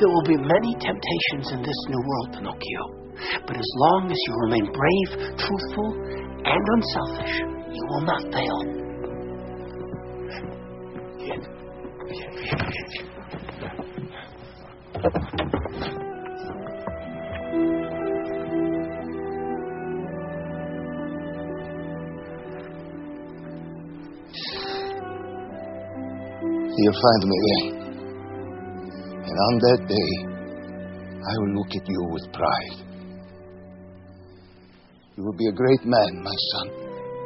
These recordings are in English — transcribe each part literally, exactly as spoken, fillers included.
There will be many temptations in this new world, Pinocchio. But as long as you remain brave, truthful, and unselfish, you will not fail. You'll find me again. And on that day, I will look at you with pride. You will be a great man, my son.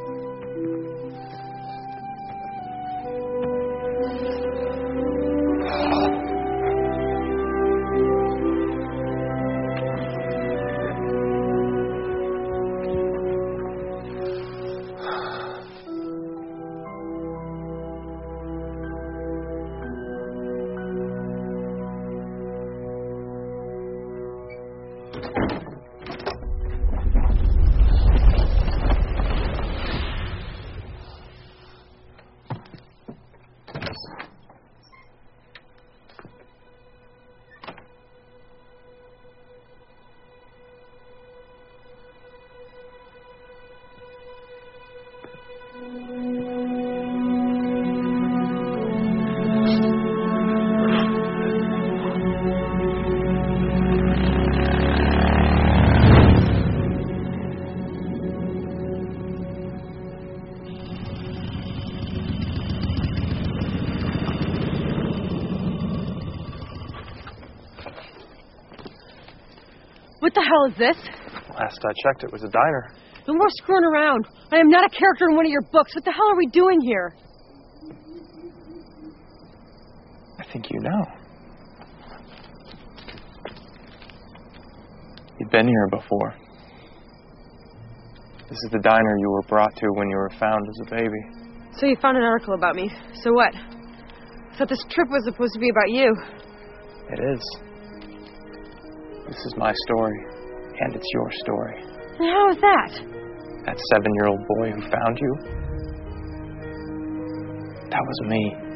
What the hell is this? Last I checked, it was a diner. No more screwing around. I am not a character in one of your books. What the hell are we doing here? I think you know. You've been here before. This is the diner you were brought to when you were found as a baby. So you found an article about me. So what? I thought this trip was supposed to be about you. It is. This is my story, and it's your story. And how is that? That seven-year-old boy who found you, that was me.